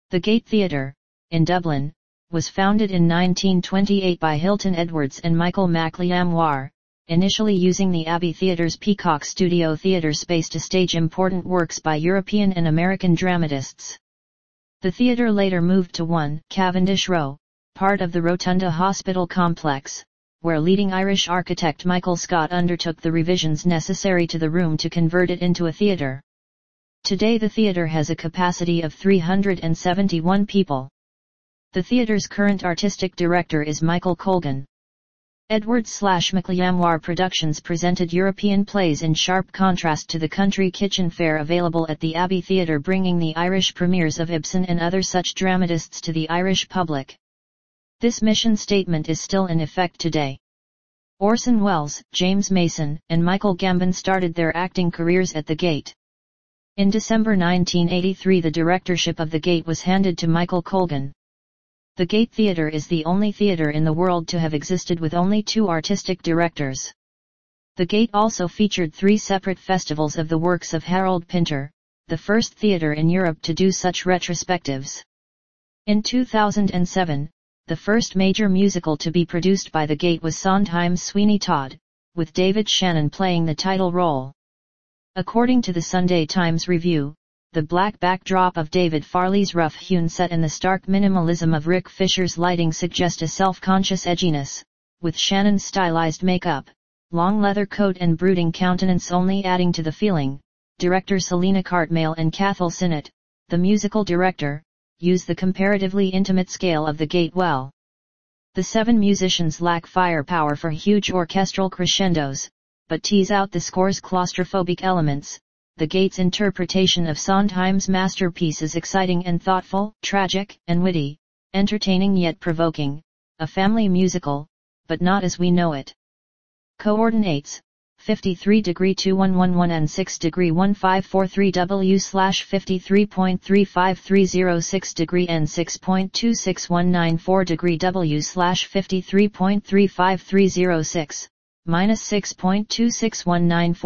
The Gate Theatre, in Dublin, was founded in 1928 by Hilton Edwards and Michael McLean, initially using the Abbey Theatre's Peacock Studio Theatre space to stage important works by European and American dramatists. The theatre later moved to 1 Cavendish Row, part of the Rotunda Hospital complex, where leading Irish architect Michael Scott undertook the revisions necessary to the room to convert it into a theatre. Today the theatre has a capacity of 371 people. The theatre's current artistic director is Michael Colgan. Edwards/McLean Productions presented European plays in sharp contrast to the country kitchen fare available at the Abbey Theatre, bringing the Irish premieres of Ibsen and other such dramatists to the Irish public. This mission statement is still in effect today. Orson Welles, James Mason, and Michael Gambon started their acting careers at the Gate. In December 1983 the directorship of the Gate was handed to Michael Colgan. The Gate Theatre is the only theatre in the world to have existed with only 2 artistic directors. The Gate also featured 3 separate festivals of the works of Harold Pinter, the first theatre in Europe to do such retrospectives. In 2007, the first major musical to be produced by the Gate was Sondheim's Sweeney Todd, with David Shannon playing the title role. According to the Sunday Times Review, the black backdrop of David Farley's rough-hewn set and the stark minimalism of Rick Fisher's lighting suggest a self-conscious edginess, with Shannon's stylized makeup, long leather coat and brooding countenance only adding to the feeling. Director Selena Cartmale and Cathal Sinnott, the musical director, use the comparatively intimate scale of the Gate well. The 7 musicians lack firepower for huge orchestral crescendos, but tease out the score's claustrophobic elements. The Gate's interpretation of Sondheim's masterpiece is exciting and thoughtful, tragic and witty, entertaining yet provoking, a family musical, but not as we know it. Coordinates: 53°2111 and 6°1543 W/53.35306° and 6.26194° W/53.35306, -6.26194.